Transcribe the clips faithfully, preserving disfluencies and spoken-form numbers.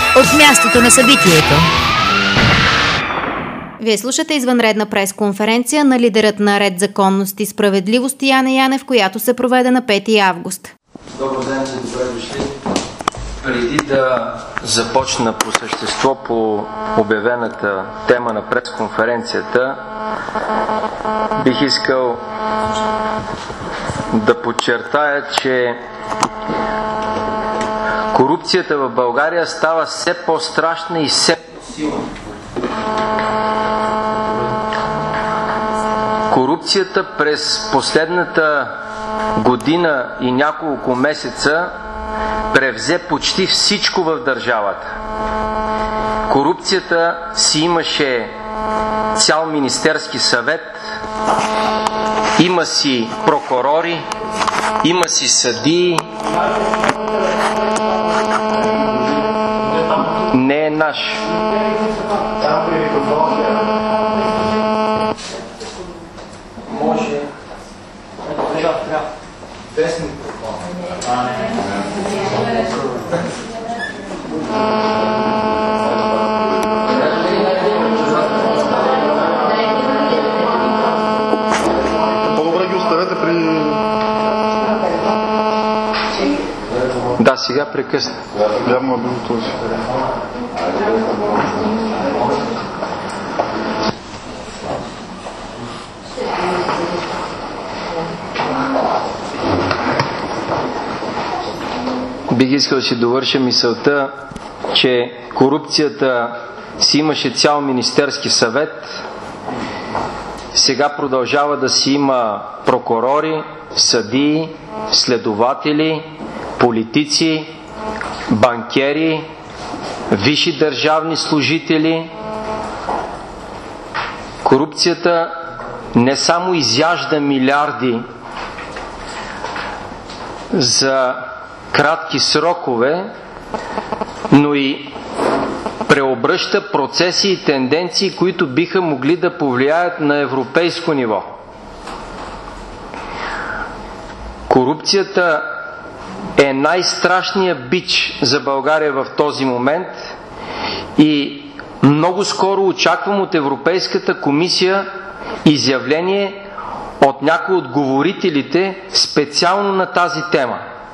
от мястото на събитието. Вие слушате извънредна пресконференция на лидерът на Ред, законност и справедливост Яне Янев, която се проведе на пети август. Добър ден, добре дошли. Преди да започна по същество по обявената тема на пресконференцията, бих искал да подчертая, че корупцията в България става все по-страшна и все по-силна. Корупцията през последната година и няколко месеца превзе почти всичко в държавата. Корупцията си имаше цял Министерски съвет, има си прокурори, има си съдии. Не е наш. Може. По-добре ги оставете при... Да, сега прекъсна. Явно е било този. Бих искал да си довърша мисълта, че корупцията си имаше цял Министерски съвет, сега продължава да си има прокурори, съдии, следователи, политици, банкери, висши държавни служители. Корупцията не само изяжда милиарди за кратки срокове, но и преобръща процеси и тенденции, които биха могли да повлияят на европейско ниво. Корупцията е най-страшният бич за България в този момент и много скоро очаквам от Европейската комисия изявление от някои от говорителите специално на тази тема.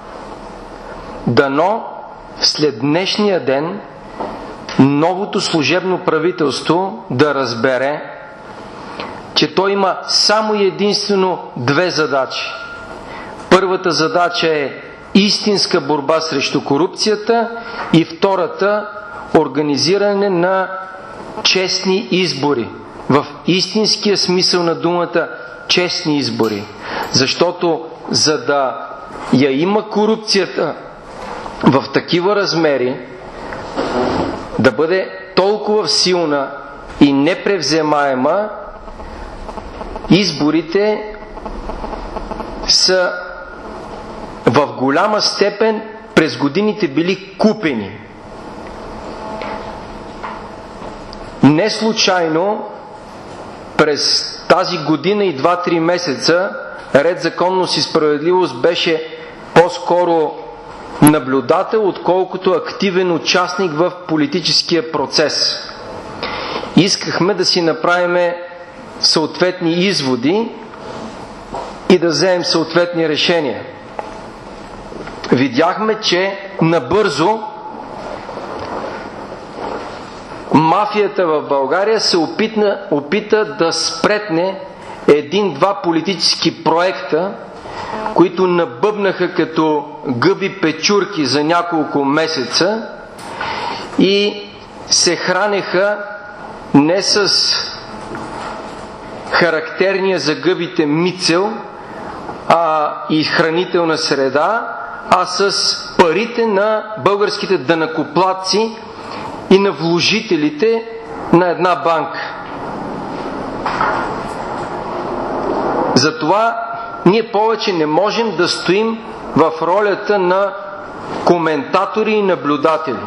Дано след днешния ден новото служебно правителство да разбере, че то има само и единствено две задачи. Първата задача е истинска борба срещу корупцията и втората – организиране на честни избори. В истинския смисъл на думата честни избори. Защото за да я има корупцията в такива размери, да бъде толкова силна и непревземаема, изборите са в голяма степен през годините били купени. Не случайно през тази година и два-три месеца Ред, законност и справедливост беше по-скоро наблюдател, отколкото активен участник в политическия процес. Искахме да си направим съответни изводи и да вземем съответни решения. Видяхме, че набързо мафията в България се опитна, опита да спретне един-два политически проекта, които набъбнаха като гъби печурки за няколко месеца и се хранеха не с характерния за гъбите мицел а и хранителна среда, а с парите на българските данъкоплатци и на вложителите на една банка. Затова ние повече не можем да стоим в ролята на коментатори и наблюдатели.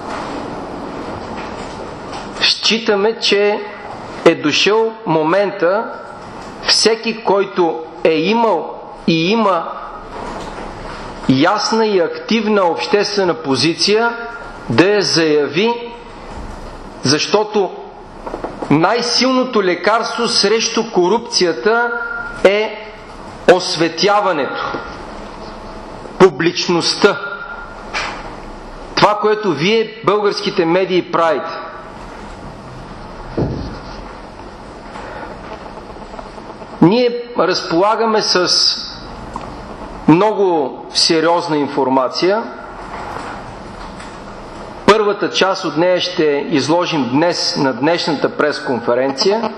Считаме, че е дошъл момента всеки, който е имал и има ясна и активна обществена позиция, да я заяви, защото най-силното лекарство срещу корупцията е осветяването, публичността. Това, което вие, българските медии, правите. Ние разполагаме с много сериозна информация. Първата част от нея ще изложим днес на днешната пресконференция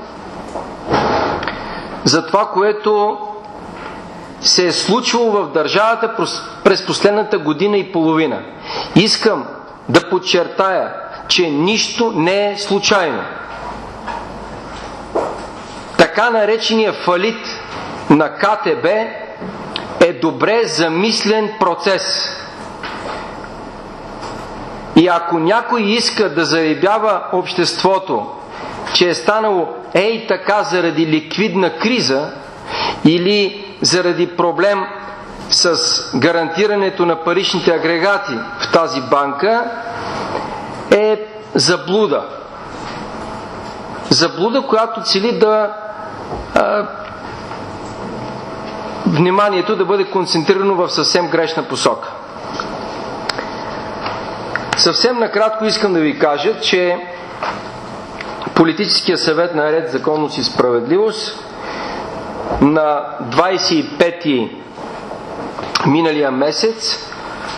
за това, което се е случвало в държавата през последната година и половина. Искам да подчертая, че нищо не е случайно. Така наречения фалит на Ка Те Бе е добре замислен процес. И ако някой иска да заребява обществото, че е станало ей така заради ликвидна криза или заради проблем с гарантирането на паричните агрегати в тази банка, е заблуда. Заблуда, която цели да а, вниманието да бъде концентрирано в съвсем грешна посока. Съвсем накратко искам да ви кажа, че Политическия съвет на Ред, законност и справедливост на двадесет и пети миналия месец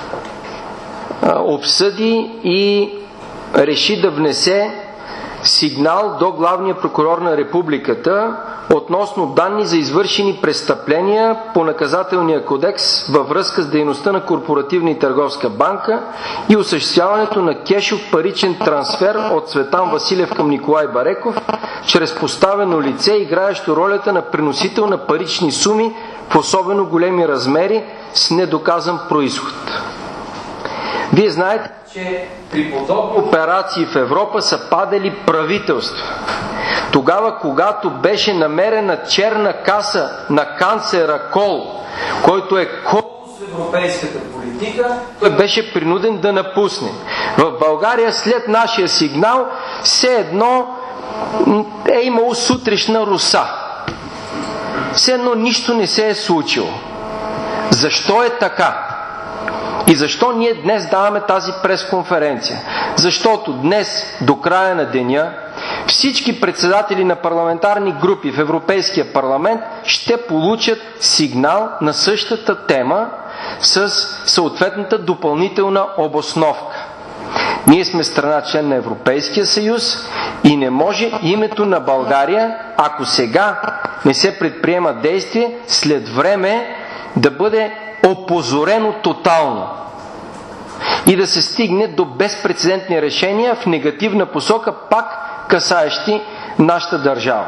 обсъди и реши да внесе сигнал до главния прокурор на Републиката относно данни за извършени престъпления по наказателния кодекс във връзка с дейността на Корпоративна и търговска банка и осъществяването на кешов паричен трансфер от Цветан Василев към Николай Бареков чрез поставено лице, играещо ролята на приносител на парични суми в особено големи размери с недоказан произход. Вие знаете, че при подобни операции в Европа са падали правителства. Тогава, когато беше намерена черна каса на канцера Кол, който е колос в европейската политика, той беше принуден да напусне. В България след нашия сигнал все едно е имало сутрешна роса. Все едно нищо не се е случило. Защо е така? И защо ние днес даваме тази пресконференция? Защото днес, до края на деня, всички председатели на парламентарни групи в Европейския парламент ще получат сигнал на същата тема с съответната допълнителна обосновка. Ние сме страна член на Европейския съюз и не може името на България, ако сега не се предприема действие, след време да бъде опозорено тотално и да се стигне до безпрецедентни решения в негативна посока, пак касаещи нашата държава.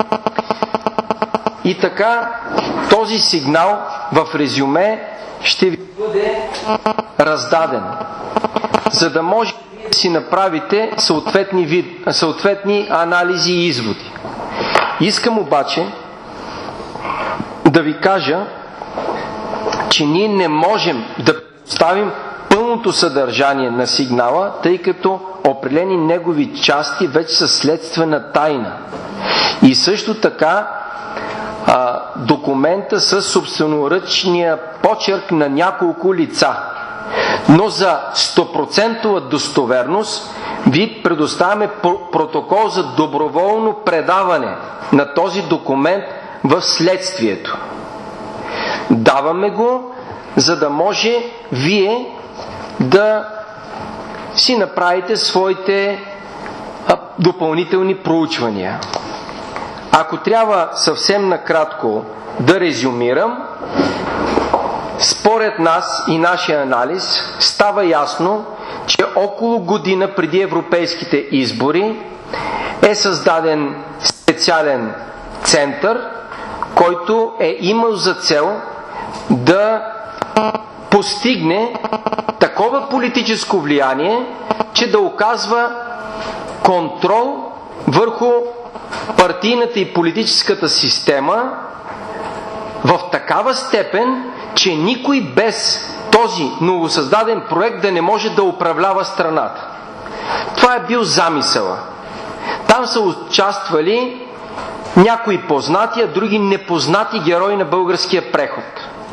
И така, този сигнал в резюме ще ви бъде раздаден, за да може да си направите съответни, вид, съответни анализи и изводи. Искам обаче да ви кажа, че ние не можем да представим пълното съдържание на сигнала, тъй като определени негови части вече са следствена тайна. И също така а, документа с собственоръчния почерк на няколко лица. Но за сто процента достоверност ви предоставяме протокол за доброволно предаване на този документ в следствието. Даваме го, за да може вие да си направите своите а, допълнителни проучвания. Ако трябва съвсем накратко да резюмирам, според нас и нашия анализ става ясно, че около година преди европейските избори е създаден специален център, който е имал за цел да постигне такова политическо влияние, че да оказва контрол върху партийната и политическата система в такава степен, че никой без този новосъздаден проект да не може да управлява страната. Това е бил замисъла. Там са участвали някои познати, а други непознати герои на българския преход.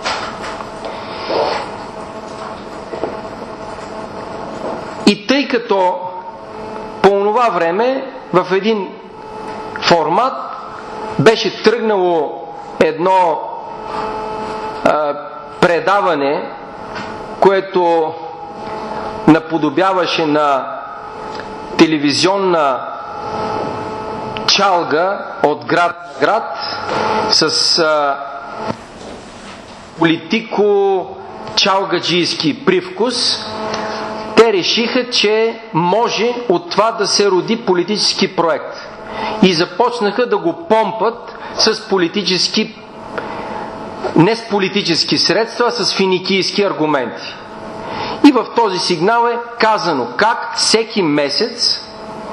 И тъй като по онова време в един формат беше тръгнало едно а, предаване, което наподобяваше на телевизионна чалга от град в град с а, политико-чалгаджийски привкус, те решиха, че може от това да се роди политически проект. И започнаха да го помпат с политически, не с политически средства, а с финикийски аргументи. И в този сигнал е казано как всеки месец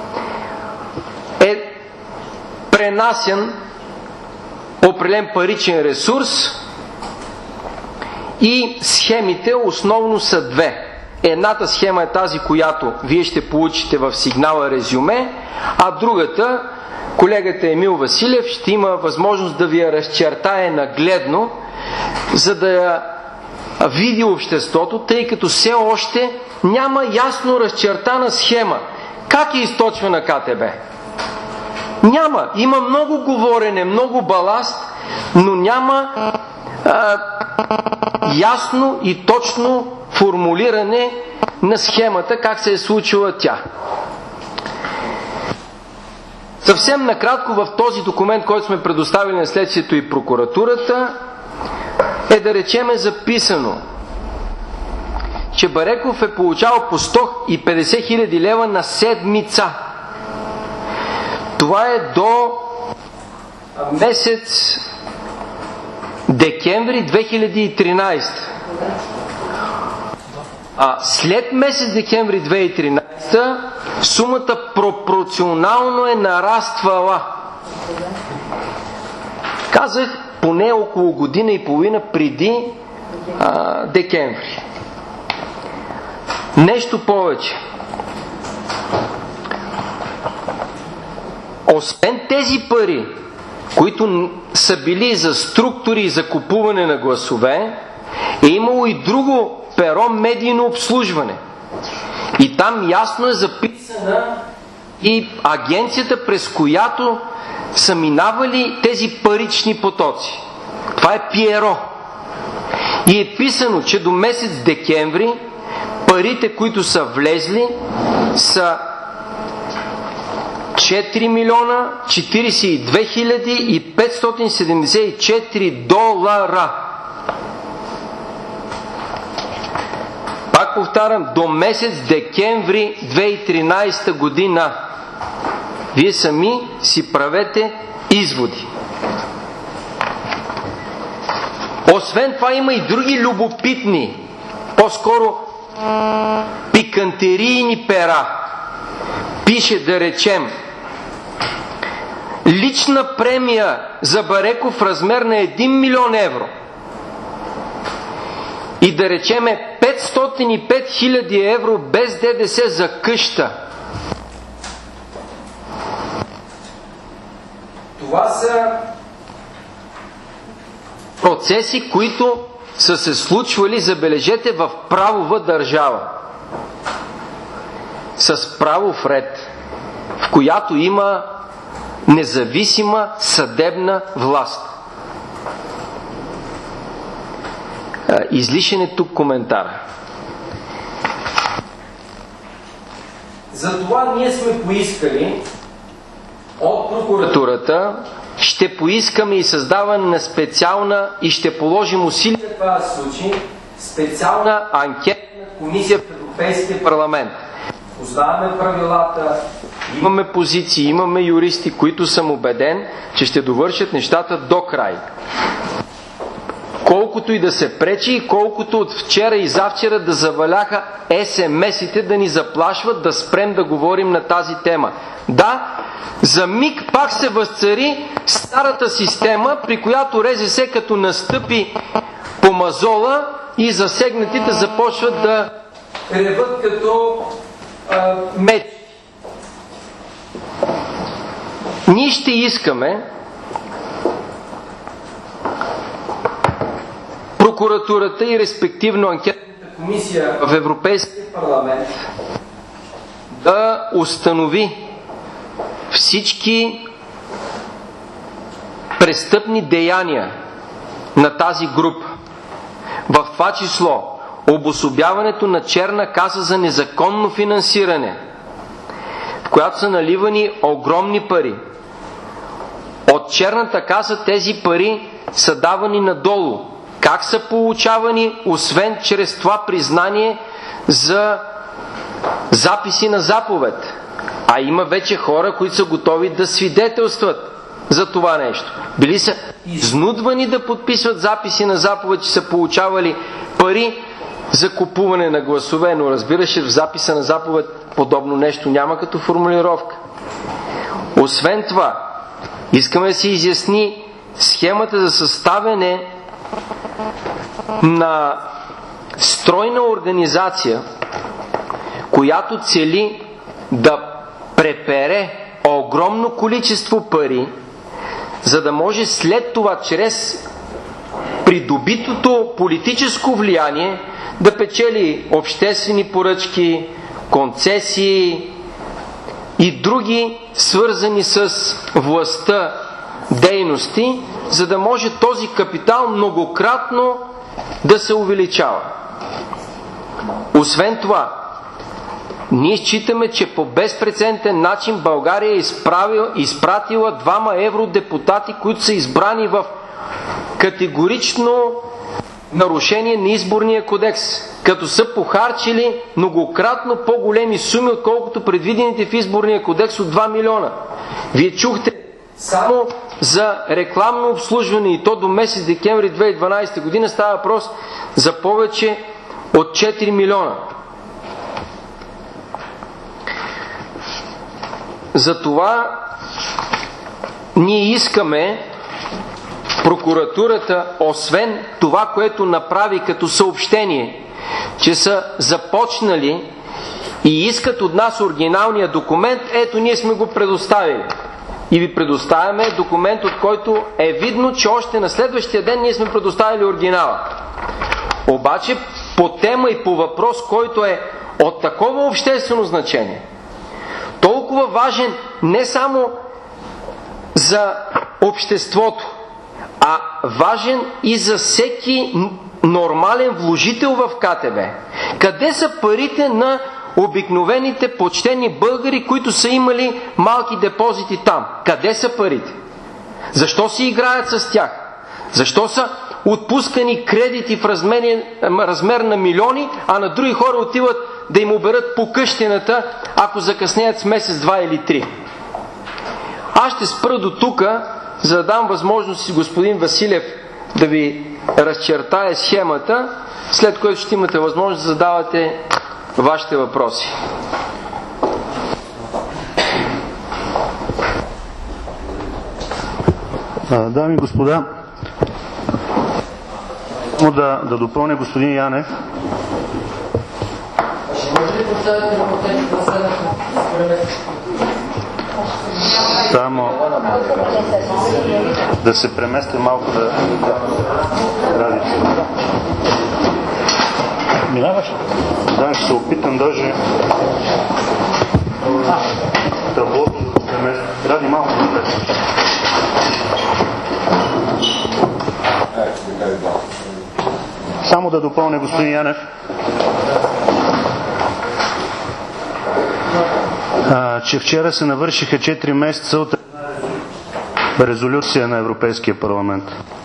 е пренасян определен паричен ресурс и схемите основно са две. Едната схема е тази, която вие ще получите в сигнала резюме, а другата, колегата Емил Василев ще има възможност да ви я разчертае нагледно, за да я види обществото, тъй като все още няма ясно разчертана схема. Как е източвана КТБ? Няма. Има много говорене, много баласт, но няма а, ясно и точно формулиране на схемата, как се е случила тя. Съвсем накратко в този документ, който сме предоставили на следствието и прокуратурата, е да речеме записано, че Бареков е получавал по сто и петдесет хиляди лева на седмица. Това е до месец декември две хиляди и тринадесета. А след месец декември две хиляди и тринадесета сумата пропорционално е нараствала. Казах, поне около година и половина преди а, декември. Нещо повече. Освен тези пари, които са били за структури и за купуване на гласове, е имало и друго перо медийно обслужване. И там ясно е записана и агенцията, през която са минавали тези парични потоци. Това е Пиеро. И е писано, че до месец декември парите, които са влезли, са четири милиона четиридесет и две хиляди и петстотин седемдесет и четири долара. Пак повтарям, до месец декември две хиляди и тринадесета година. Вие сами си правете изводи. Освен това има и други любопитни, по-скоро пикантерийни пера. Пише, да речем, лична премия за Бареков в размер на един милион евро. И да речеме петстотин и пет хиляди евро без ДДС за къща. Това са процеси, които са се случвали, забележете, в правова държава. С правов ред, в която има независима съдебна власт. Излишен е тук коментар. Затова ние сме поискали от прокуратурата, ще поискаме и създаване на специална и ще положим усилия това да се случи, специална анкетна комисия в Европейския парламент. Познаваме правилата, имаме позиции, имаме юристи, които съм убеден, че ще довършат нещата до край. Колкото и да се пречи, и колкото от вчера и завчера да заваляха ес ем ес-ите да ни заплашват да спрем да говорим на тази тема. Да, за миг пак се възцари старата система, при която РЗС като настъпи по мазола, и засегнатите започват да реват като а, меч. Ние ще искаме прокуратурата и респективно анкетната комисия в Европейския парламент да установи всички престъпни деяния на тази група. В това число обособяването на черна каса за незаконно финансиране, в която са наливани огромни пари. От черната каса тези пари са давани надолу. Как са получавани, освен чрез това признание за записи на заповед? А има вече хора, които са готови да свидетелстват за това нещо. Били са изнудвани да подписват записи на заповед, че са получавали пари за купуване на гласове, но разбираш, в записа на заповед подобно нещо няма като формулировка. Освен това, искаме да се изясни схемата за съставяне на стройна организация, която цели да препере огромно количество пари, за да може след това, чрез придобитото политическо влияние, да печели обществени поръчки, концесии и други свързани с властта дейности, за да може този капитал многократно да се увеличава. Освен това, ние считаме, че по безпрецедентен начин България е изправила, изпратила двама евродепутати, които са избрани в категорично нарушение на изборния кодекс, като са похарчили многократно по-големи суми, отколкото предвидените в изборния кодекс от два милиона. Вие чухте само за рекламно обслужване, и то до месец декември две хиляди и дванадесета година става въпрос за повече от четири милиона. Затова ние искаме прокуратурата, освен това, което направи като съобщение, че са започнали и искат от нас оригиналния документ, ето ние сме го предоставили. И ви предоставяме документ, от който е видно, че още на следващия ден ние сме предоставили оригинала. Обаче по тема и по въпрос, който е от такова обществено значение, толкова важен не само за обществото, а важен и за всеки нормален вложител в КТБ. Къде са парите на обикновените почтени българи, които са имали малки депозити там? Къде са парите? Защо си играят с тях? Защо са отпускани кредити в размер, размер на милиони, а на други хора отиват да им оберат по къщината, ако закъснеят с месец, два или три? Аз ще спра до тук, за да дам възможност господин Василев да ви разчертае схемата, след което ще имате възможност да задавате вашите въпроси. Дами и господа, да, да допълня господин Янев. Само да се преместя малко да радите. Минаваш? Да, ще се опитам даже таблото да се преместя. Ради малко да се. Само да допълня господин Янев, а, че вчера се навършиха четири месеца от резолюция на Европейския парламент.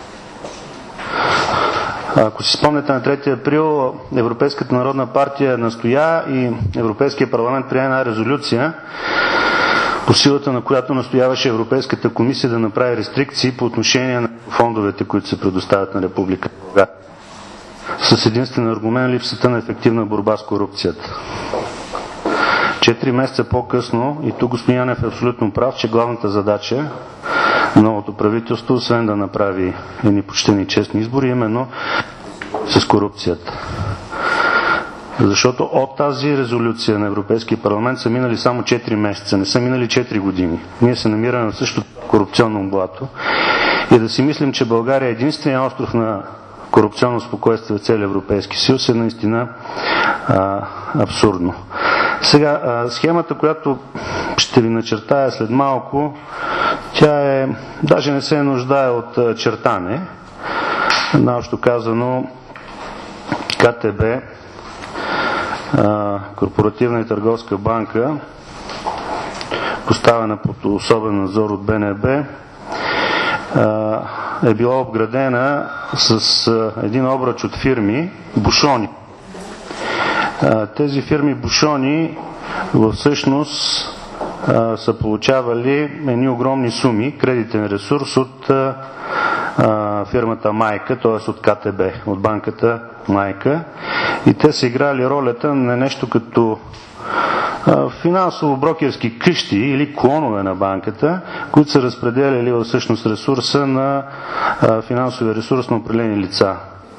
Ако си спомняте, на трети април Европейската народна партия настоя и Европейския парламент прие една резолюция, по силата на която настояваше Европейската комисия да направи рестрикции по отношение на фондовете, които се предоставят на Република България, с единствен аргумент липсата на ефективна борба с корупцията. Четири месеца по-късно, и тук господин Янев е абсолютно прав, че главната задача на новото правителство, освен да направи едни почтени честни избори, именно с корупцията. Защото от тази резолюция на Европейския парламент са минали само четири месеца, не са минали четири години. Ние се намираме в същото корупционно блато и да си мислим, че България е единственият остров на корупционно спокойствие в целия Европейски съюз е наистина а, абсурдно. Сега, а, схемата, която ще ви начертая след малко, тя е, даже не се нуждае от а, чертане. Наобщо казано, КТБ, а, Корпоративна и търговска банка, поставена под особен надзор от Б Н Б, а, е била обградена с а, един обръч от фирми бушони. А, тези фирми бушони всъщност а, са получавали едни огромни суми кредитен ресурс от а, а, фирмата майка, т.е. от КТБ, от банката майка, и те са играли ролята на нещо като финансово-брокерски къщи или клонове на банката, които са разпределяли всъщност ресурса на финансовия ресурс на определени лица.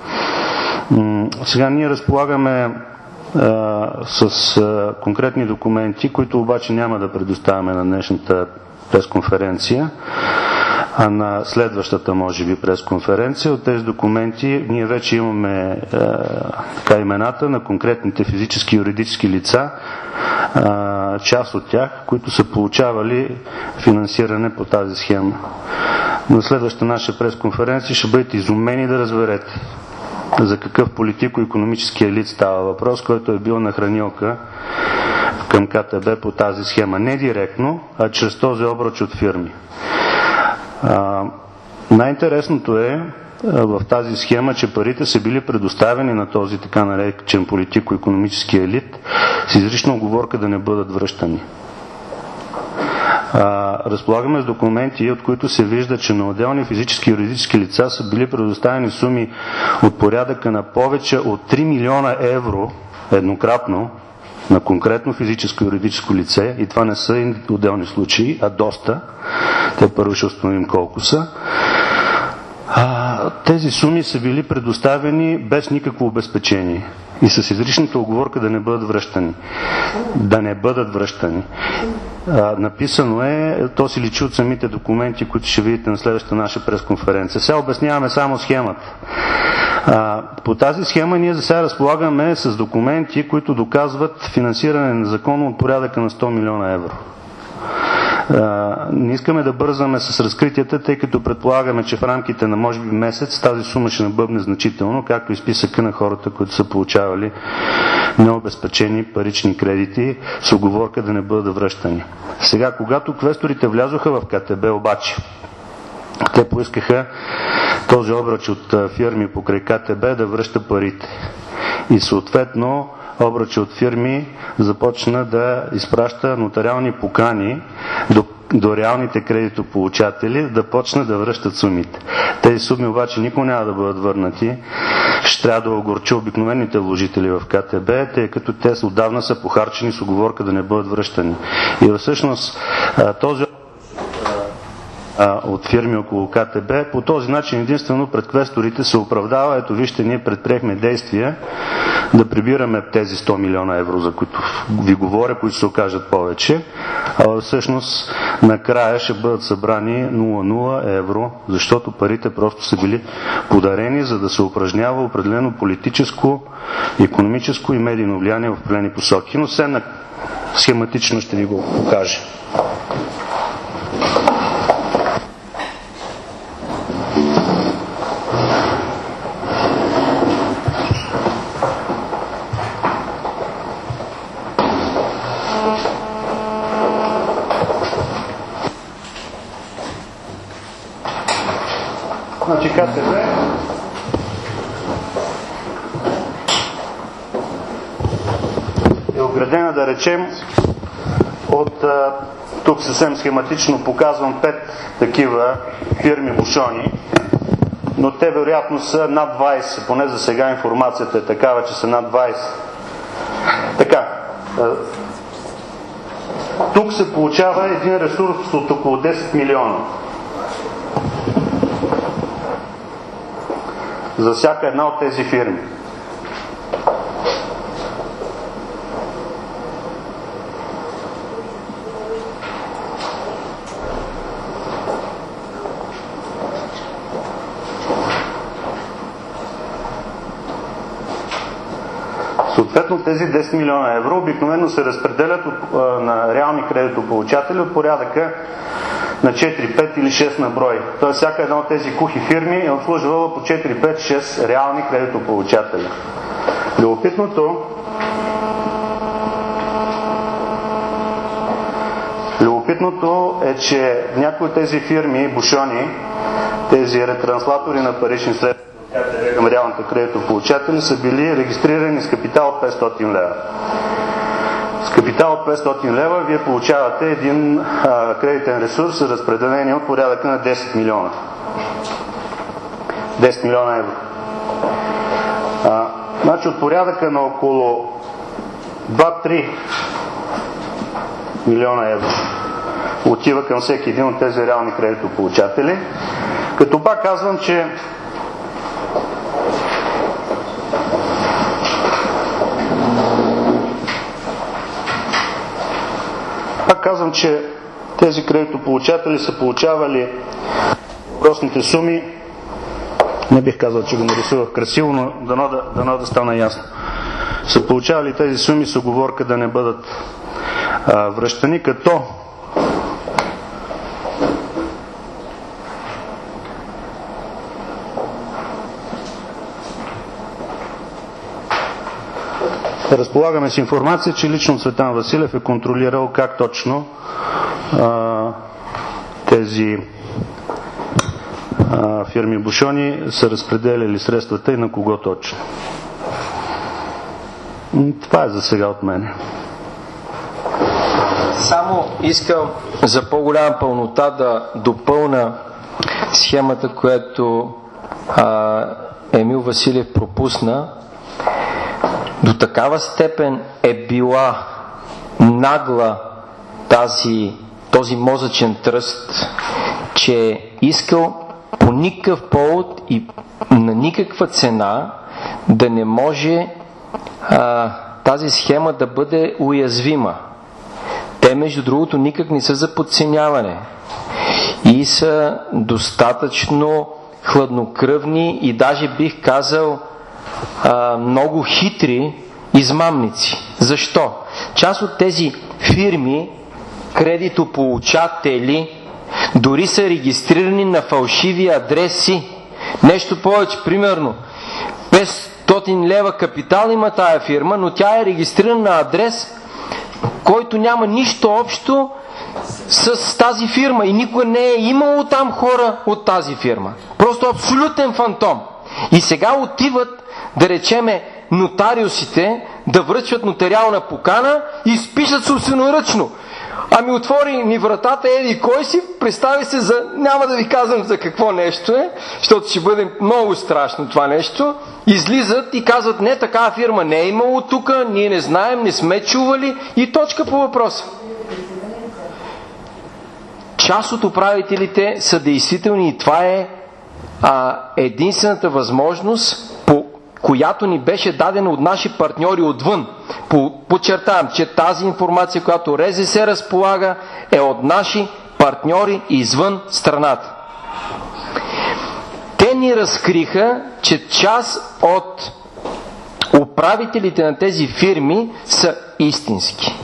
Сега ние разполагаме с конкретни документи, които обаче няма да предоставяме на днешната пресконференция, а на следващата, може би, пресконференция. От тези документи ние вече имаме е, така имената на конкретните физически и юридически лица, е, част от тях, които са получавали финансиране по тази схема. На следващата наша пресконференция ще бъдете изумени да разберете за какъв политико-икономически елит става въпрос, който е бил на хранилка към КТБ по тази схема. Не директно, а чрез този обръч от фирми. А, най-интересното е в тази схема, че парите са били предоставени на този така наречен политико-икономически елит с изрична уговорка да не бъдат връщани. А, разполагаме с документи, от които се вижда, че на отделни физически и юридически лица са били предоставени суми от порядъка на повече от три милиона евро еднократно на конкретно физическо и юридическо лице, и това не са отделни случаи, а доста. Те първо ще установим колко са. А, тези суми са били предоставени без никакво обезпечение и с изричната уговорка да не бъдат връщани. Да не бъдат връщани. А, написано е, то си личи от самите документи, които ще видите на следващата наша пресконференция. Сега обясняваме само схемата. А, по тази схема ние за сега разполагаме с документи, които доказват финансиране на законно от порядъка на сто милиона евро. А, не искаме да бързаме с разкритията, тъй като предполагаме, че в рамките на може би месец тази сума ще набъбне значително, както и списъка на хората, които са получавали необезпечени парични кредити с уговорка да не бъдат връщани. Сега, когато квесторите влязоха в КТБ обаче, те поискаха този обръч от фирми покрай КТБ да връща парите. И съответно обръчи от фирми започна да изпраща нотариални покани до, до реалните кредитополучатели да почнат да връщат сумите. Тези суми обаче никога няма да бъдат върнати. Ще трябва да огорчи обикновените вложители в КТБ, тъй като те отдавна са похарчени с уговорка да не бъдат връщани. И всъщност този от фирми около КТБ, по този начин единствено пред квесторите се оправдава. Ето вижте, ние предприехме действия да прибираме тези сто милиона евро, за които ви говоря, които се окажат повече, а всъщност накрая ще бъдат събрани нула евро, защото парите просто са били подарени, за да се упражнява определено политическо, икономическо и медийно влияние в определени посоки. Но все схематично ще ви го покажа. Значи КТБ е оградена, да речем, от, тук съвсем схематично показвам пет такива фирми бушони, но те вероятно са над двайсет, поне за сега информацията е такава, че са над двайсет. Така, тук се получава един ресурс от около десет милиона. за всяка една от тези фирми. Съответно тези десет милиона евро обикновено се разпределят от, на реални кредитополучатели от порядъка на четири, пет или шест на брой. Тоест всяка една от тези кухи фирми е обслужвала по четири, пет, шест реални кредитополучатели. Любопитното Любопитното е, че някои от тези фирми, бушони, тези ретранслатори на парични средства към реалните кредитополучатели, са били регистрирани с капитал от петстотин лева. С капитал от петстотин лева вие получавате един а, кредитен ресурс, разпределение от порядъка на десет милиона. десет милиона евро. А, значи от порядъка на около два-три милиона евро отива към всеки един от тези реални кредитополучатели. Като пак казвам, че Пак казвам, че тези кредитополучатели са получавали въпросните суми. Не бих казал, че го нарисувах красиво, но дано да, дано да стана ясно. Са получавали тези суми с уговорка да не бъдат а, връщани, като разполагаме с информация, че лично Цветан Василев е контролирал как точно а, тези а, фирми бушони са разпределяли средствата и на кого точно. Това е за сега от мене. Само искам за по-голяма пълнота да допълна схемата, която а, Емил Василев пропусна. До такава степен е била нагла тази, този мозъчен тръст, че е искал по никакъв повод и на никаква цена да не може а, тази схема да бъде уязвима. Те, между другото, никак не са за подценяване и са достатъчно хладнокръвни и даже бих казал а, много хитри измамници. Защо? Част от тези фирми, кредитополучатели, дори са регистрирани на фалшиви адреси. Нещо повече, примерно петстотин лева капитал има тая фирма, но тя е регистрирана на адрес, който няма нищо общо с тази фирма и никога не е имало там хора от тази фирма. Просто абсолютен фантом. И сега отиват, да речеме, нотариусите да връчват нотариална покана и спишат собственоръчно. Ами отвори ми вратата, еди кой си, представи се за, няма да ви казвам за какво нещо е, защото ще бъде много страшно това нещо, излизат и казват, не, такава фирма не е имало тук, ние не знаем, не сме чували и точка по въпроса. Част от управителите са действителни и това е а, единствената възможност, по която ни беше дадена от наши партньори отвън. Подчертавам, че тази информация, която РЗС разполага, е от наши партньори извън страната. Те ни разкриха, че част от управителите на тези фирми са истински.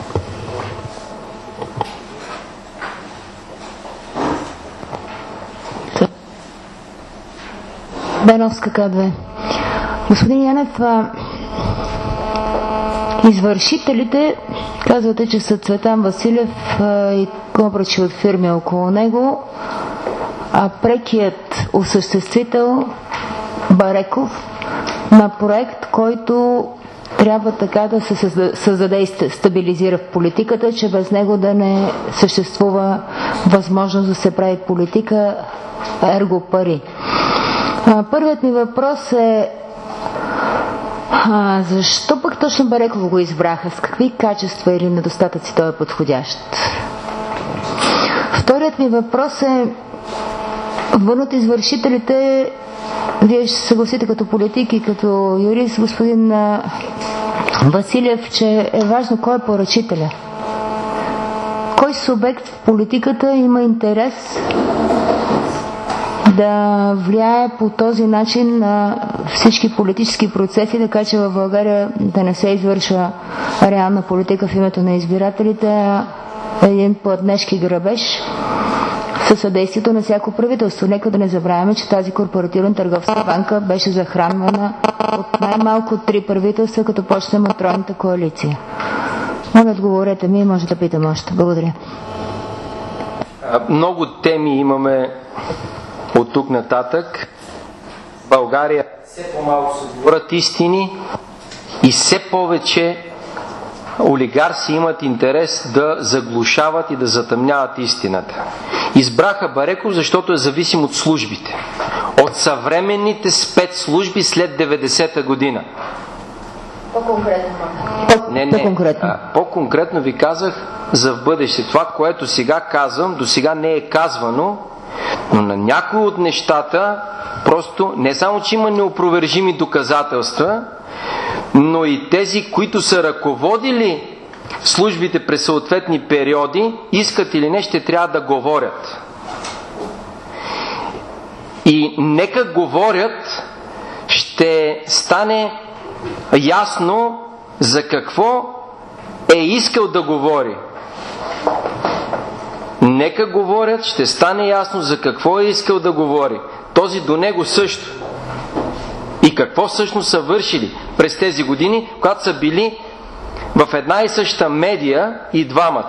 Беновска КАДВ. Господин Янев, а, извършителите, казвате, че са Цветан Василев а, и кобрачи от фирми около него, а прекият осъществител Бареков на проект, който трябва така да се създаде и стабилизира в политиката, че без него да не съществува възможност да се прави политика, ерго пари. А, първият ми въпрос е а, защо пък точно Бареков го избраха? С какви качества или недостатъци той е подходящ? Вторият ми въпрос е вън от извършителите Вие ще се съгласите като политик и като юрист, господин Василев, че е важно кой е поръчителя. Кой субект в политиката има интерес да влияе по този начин на всички политически процеси, така че в България да не се извършва реална политика в името на избирателите, а един пладнешки грабеж със съдействието на всяко правителство. Нека да не забравяме, че тази корпоративна търговска банка беше захранвана от най-малко три правителства, като почнем от тройната коалиция. Моля, отговорете ми и може да питам още. Благодаря. Много теми имаме от тук нататък. В България все по-малко се говорят истини и все повече олигарси имат интерес да заглушават и да затъмняват истината. Избраха Бареков, защото е зависим от службите. От съвременните спецслужби след деветдесета година. По-конкретно. Не, не. По-конкретно. А, по-конкретно ви казах за в бъдеще. Това, което сега казвам, до сега не е казвано, но на някои от нещата просто не само, че има неопровержими доказателства, но и тези, които са ръководили службите през съответни периоди, искат или не, ще трябва да говорят. И нека говорят, ще стане ясно за какво е искал да говори. Нека говорят, ще стане ясно за какво е искал да говори. Този до него също. И какво всъщност са вършили през тези години, когато са били в една и съща медия и двамата.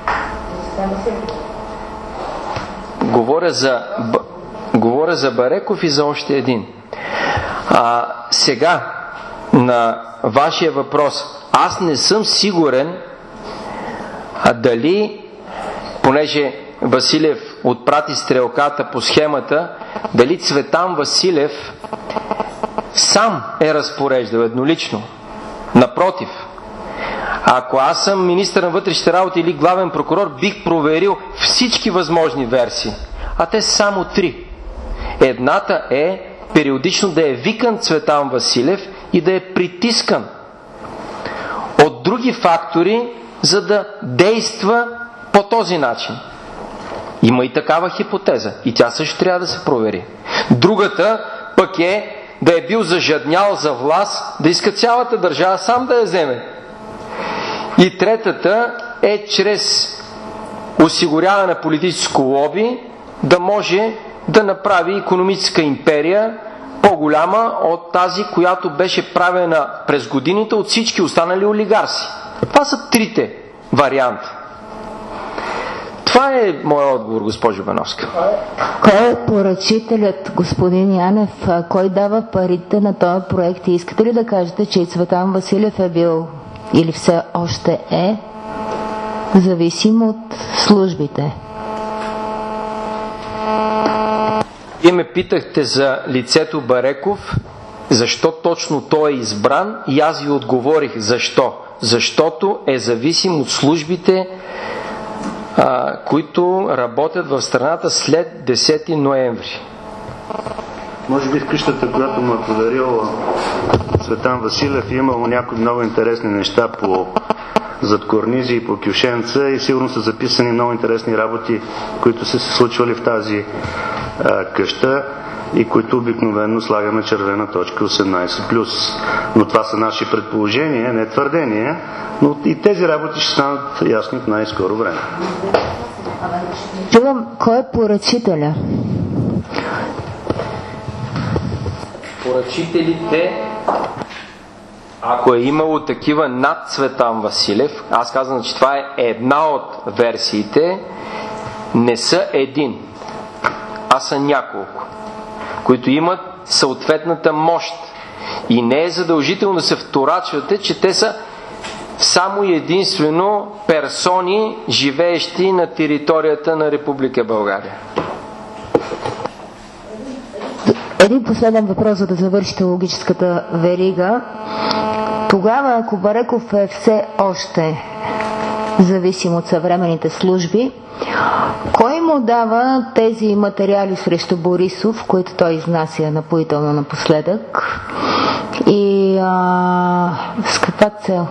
Говоря за, говоря за Бареков и за още един. А, сега, на вашия въпрос. Аз не съм сигурен а дали, понеже Василев отпрати стрелката по схемата, дали Цветан Василев сам е разпореждал еднолично. Напротив, ако аз съм министър на вътрешните работи или главен прокурор, бих проверил всички възможни версии. А те са само три. Едната е периодично да е викан Цветан Василев и да е притискан от други фактори, за да действа по този начин. Има и такава хипотеза. И тя също трябва да се провери. Другата пък е да е бил зажаднял за власт, да иска цялата държава сам да я вземе. И третата е чрез осигуряване на политическо лоби да може да направи икономическа империя по-голяма от тази, която беше правена през годините от всички останали олигарси. Това са трите варианта. Това е моят отговор, госпожо Бановска. Кой е поръчителят, господин Янев? Кой дава парите на този проект? И искате ли да кажете, че Цветан Василев е бил или все още е зависим от службите? Вие ме питахте за лицето Бареков, защо точно той е избран, и аз ви отговорих защо. Защото е зависим от службите, а, които работят в страната след десети ноември. Може би в къщата, която му е подарил Цветан Василев, е имало някои много интересни неща по зад корнизи и по кюшенца и сигурно са записани много интересни работи, които са се случвали в тази а, къща и които обикновено слагаме червена точка осемнайсет плюс. Но това са наши предположения, не твърдения, но и тези работи ще станат ясни в най-скоро време. Чувам, кой е поръчителя? Поръчителите, ако е имало такива над Цветан Василев, аз казвам, че това е една от версиите, не са един, а са няколко, които имат съответната мощ. И не е задължително да се вторачвате, че те са само и единствено персони, живеещи на територията на Република България. Един последен въпрос, за да завършите логическата верига. Тогава, ако Бареков е все още зависим от съвременните служби. Кой му дава тези материали срещу Борисов, които той изнася напоително напоследък? И а, с каква цел?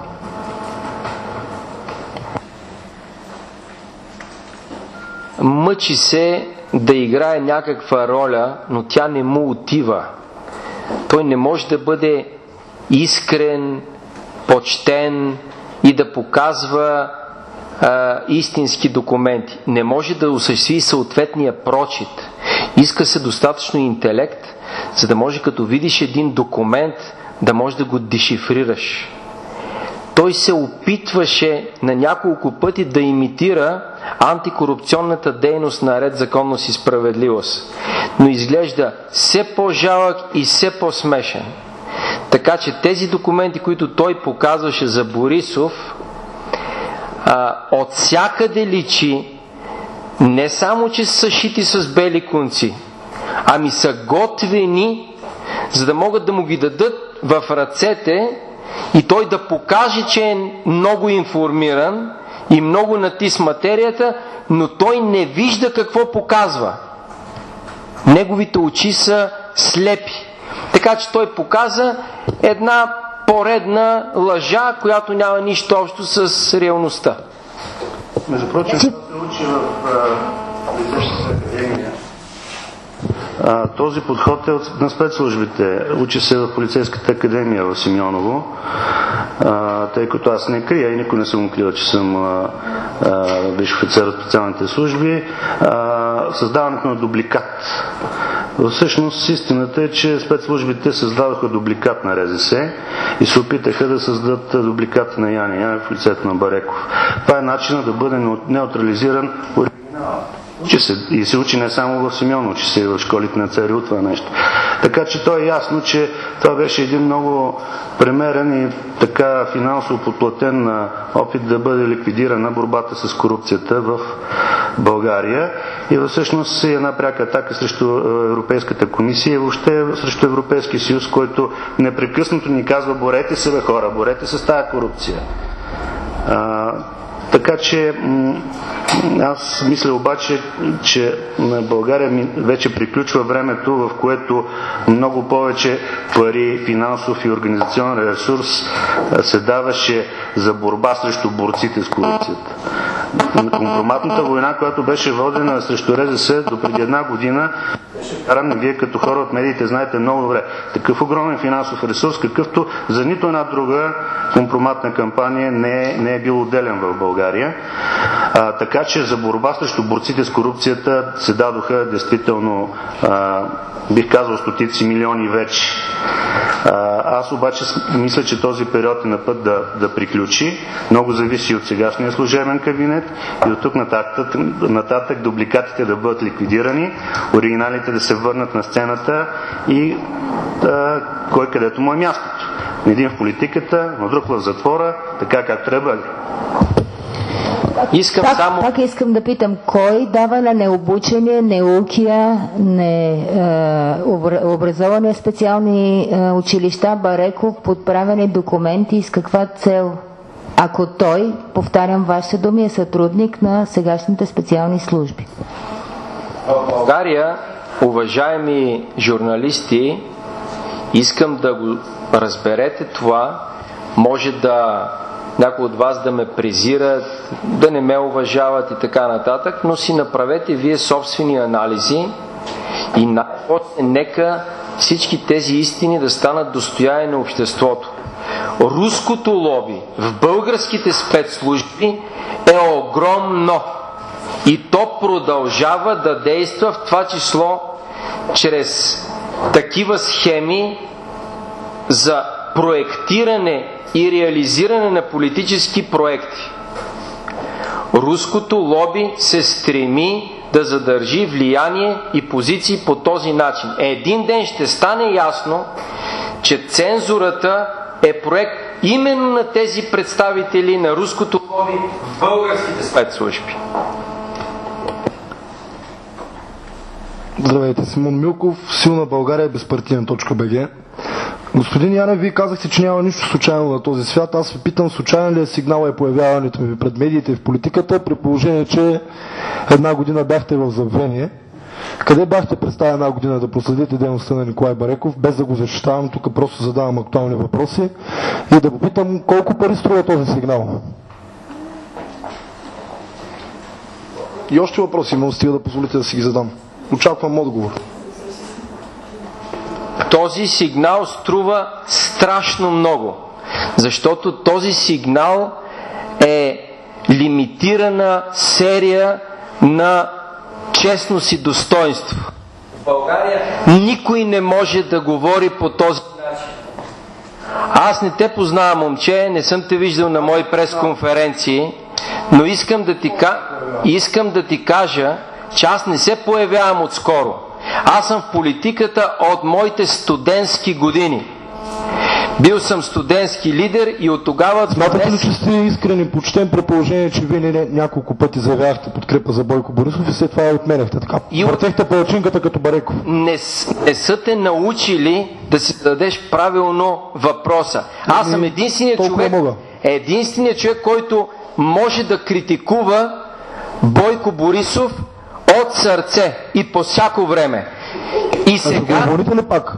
Мъчи се да играе някаква роля, но тя не му отива. Той не може да бъде искрен, почтен и да показва а, истински документи. Не може да осъществи съответния прочит. Иска се достатъчно интелект, за да може като видиш един документ, да може да го дешифрираш. Той се опитваше на няколко пъти да имитира антикорупционната дейност на Ред, законност и справедливост, но изглежда все по-жалък и все по-смешен. Така че тези документи, които той показваше за Борисов, а, от всякъде личи не само, че са шити с бели конци, ами са готвени, за да могат да му ги дадат в ръцете и той да покаже, че е много информиран и много натис материята, но той не вижда какво показва. Неговите очи са слепи. Така че той показа една поредна лъжа, която няма нищо общо с реалността. Между прочим, се учи в Полицейската академия. А, този подход е от, на спецслужбите. Учи се в Полицейската академия в Симеоново, а, тъй като аз не крия и никой не съм крил, че съм висш офицер от специалните служби. А, създаването на дубликат. Всъщност истината е, че спецслужбите създадоха дубликат на РЗС и се опитаха да създадат дубликат на Яне Янев в лицето на Бареков. Това е начинът да бъде неутрализиран оригинал. Учи се, и се учи не само в Симеон, учи се и в школите на ЦРУ това нещо. Така че то е ясно, че това беше един много премерен и така финансово подплатен опит да бъде ликвидирана борбата с корупцията в България и всъщност е една пряка атака срещу Европейската комисия и въобще срещу Европейския съюз, който непрекъснато ни казва: борете се, бе хора, борете се с тази корупция. А, така че аз мисля обаче, че на България вече приключва времето, в което много повече пари, финансов и организационен ресурс се даваше за борба срещу борците с корупцията. Компроматната война, която беше водена срещу РЗС до преди една година, беше карана, вие като хора от медиите знаете много добре, такъв огромен финансов ресурс, какъвто за нито една друга компроматна кампания не е, не е бил отделен в България. А, така че за борба срещу борците с корупцията се дадоха действително, а, бих казал, стотици милиони вече. А, аз обаче мисля, че този период е на път да, да приключи. Много зависи от сегашния служебен кабинет и от тук нататък, нататък дубликатите да бъдат ликвидирани, оригиналите да се върнат на сцената и а, кой където му е мястото. Един в политиката, на друг в затвора, така как трябва. Искам пак, само... пак искам да питам, кой дава на необучение, неукия, не, е, образовани специални е, училища Бареков, подправени документи и с каква цел? Ако той, повтарям вашите думи, е сътрудник на сегашните специални служби. В България, уважаеми журналисти, искам да го разберете това, може да някои от вас да ме презират, да не ме уважават и така нататък, но си направете вие собствени анализи и най-после нека всички тези истини да станат достояние на обществото. Руското лоби в българските спецслужби е огромно и то продължава да действа, в това число чрез такива схеми за проектиране и реализиране на политически проекти. Руското лоби се стреми да задържи влияние и позиции по този начин. Един ден ще стане ясно, че цензурата е проект именно на тези представители на руското лоби в българските спецслужби. Здравейте, Симон Милков, Силна България, безпартиен точка бг. Господин Янев, вие казахте, че няма нищо случайно на този свят. Аз ви питам, случайно ли е сигнала и появяването ви пред медиите и в политиката, при положение, че една година бяхте в забвение. Къде бяхте през тази една година да проследите дейността на Николай Бареков, без да го защитавам, тук просто задавам актуални въпроси, и да попитам колко пари струва този сигнал? И още въпроси имам, стига да позволите да си ги задам. Очаквам отговор. Този сигнал струва страшно много, защото този сигнал е лимитирана серия на честност и достоинство. В България никой не може да говори по този начин. Аз не те познавам, момче, не съм те виждал на мои пресконференции, но искам да ти, искам да ти кажа, че аз не се появявам отскоро. Аз съм в политиката от моите студентски години. Бил съм студентски лидер и от тогава... Смятате ли, че сте искрени, почтен, при положение, че вие не няколко пъти заявявахте подкрепа за Бойко Борисов и след това я отменяхте така? И въртехте палачинката като Бареков. Не, не са те научили да си зададеш правилно въпроса. Аз съм единственият човек, единственият човек, който може да критикува Бойко Борисов от сърце и по всяко време. И сега... А говорите ли пак?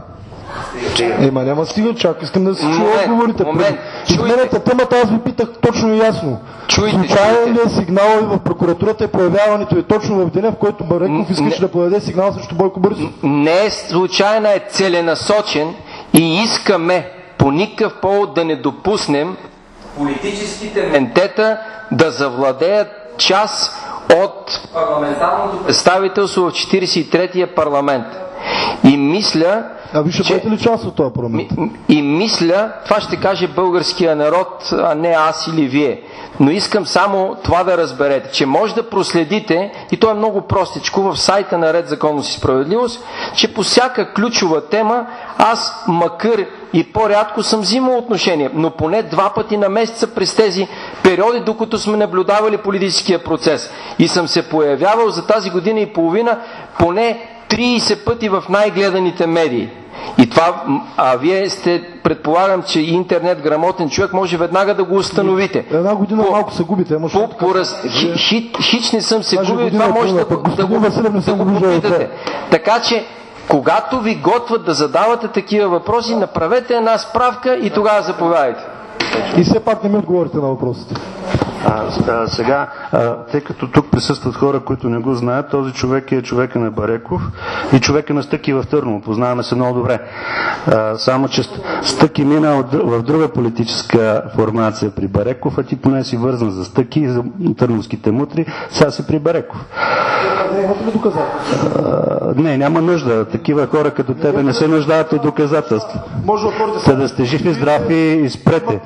Ема няма стига, чак, искам да си чуя отговорите. Момент, изменете темата, аз ви питах точно и ясно. Случайно ли е сигнал и в прокуратурата и появяването е точно в деня, в който Бареков искаше да подаде сигнал срещу Бойко Борисов? Не е случайно, е целенасочен и искаме по никакъв повод да не допуснем политическите ментета да завладеят част от парламентарното представителство в четиридесет и третия парламент. И мисля... А ви ще бъдете ли част от това парламент? И мисля, това ще каже българския народ, а не аз или вие. Но искам само това да разберете, че може да проследите, и то е много простичко, в сайта на Ред, законност и справедливост, че по всяка ключова тема аз, макар и по-рядко, съм взимал отношение, но поне два пъти на месеца през тези периоди, докато сме наблюдавали политическия процес. И съм се появявал за тази година и половина поне тридесет пъти в най-гледаните медии. И това, а вие сте, предполагам, че интернет грамотен човек, може веднага да го установите. Една година по, малко се губите. Ама по, по раз, хи, хи, хич не съм се губил, това може да, да, да, го, да го попитате. Така че, когато ви готват да задавате такива въпроси, направете една справка и тогава заповядайте. И все пак не ми отговорите на въпросите. А, а, сега, а, тъй като тук присъстват хора, които не го знаят, този човек е човека на Бареков и човека на Стъки в Търново. Познаваме се много добре. А, само, че Стъки мина в друга политическа формация при Бареков, а ти поне си вързан за Стъки и за търновските мутри, сега си при Бареков. Имате ли доказателства? Не, няма нужда. Такива хора като тебе не се нуждаят от доказателства. Може да Та да сте жив и здрав и спрете.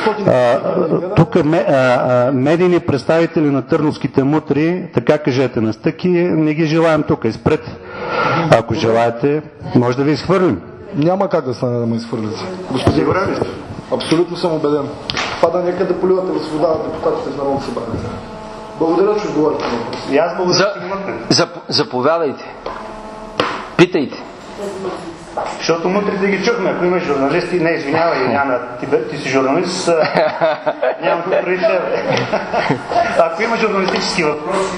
Тук медийни представители на търновските мутри, така кажете на Стъки, не ги желаем тук. Изпрете. Ако желаете, може да ви изхвърлим. Няма как да стане да ме изхвърлите. Господин Горемев, абсолютно съм убеден. Това да нека да поливате в свобода на депутатите в Народното събрание. Благодаря, че отговорите на въпроса. И аз благодаря. За, заповядайте. Питайте. Защото мутрите ги чухме. Ако има журналисти, не извинявай, Яна, ти, ти си журналист, нямам тук преди тебе. Ако има журналистически въпроси...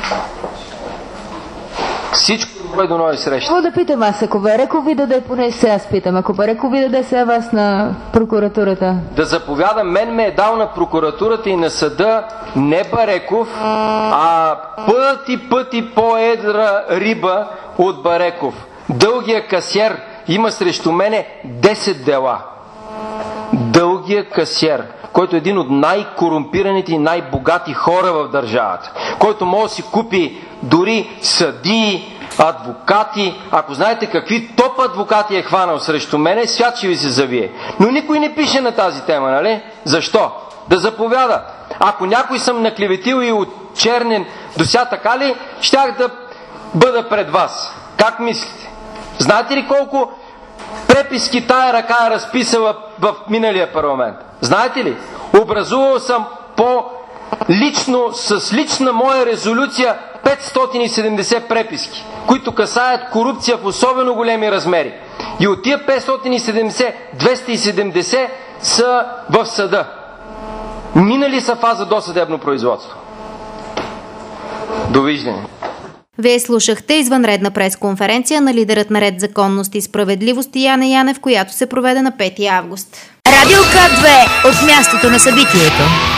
Всичко добре до нови срещи. Какво да питам аз, ако Бареков ви даде, поне се аз питам, ако Бареков ви даде сега вас на прокуратурата? Да заповядам, мен ме е дал на прокуратурата и на съда не Бареков, а пъти пъти по-едра риба от Бареков. Дългия касиер има срещу мене десет дела. Дългия касиер, който е един от най-корумпираните и най-богати хора в държавата, който може да си купи дори съдии, адвокати. Ако знаете какви топ адвокати е хванал срещу мене, свят ще ви се завие. Но никой не пише на тази тема, нали? Защо? Да заповяда. Ако някой съм наклеветил и очернен до ся така ли, щях да бъда пред вас. Как мислите? Знаете ли колко преписки тая ръка е разписала в миналия парламент? Знаете ли? Образувал съм по лично, с лична моя резолюция петстотин и седемдесет преписки, които касаят корупция в особено големи размери. И от тия петстотин и седемдесет, двеста и седемдесет са в съда. Минали са фаза досъдебно производство. Довиждане. Вие слушахте извънредна пресконференция на лидерът на Ред, законност и справедливост Яне Янев, която се проведе на пети август. Радио К две от мястото на събитието.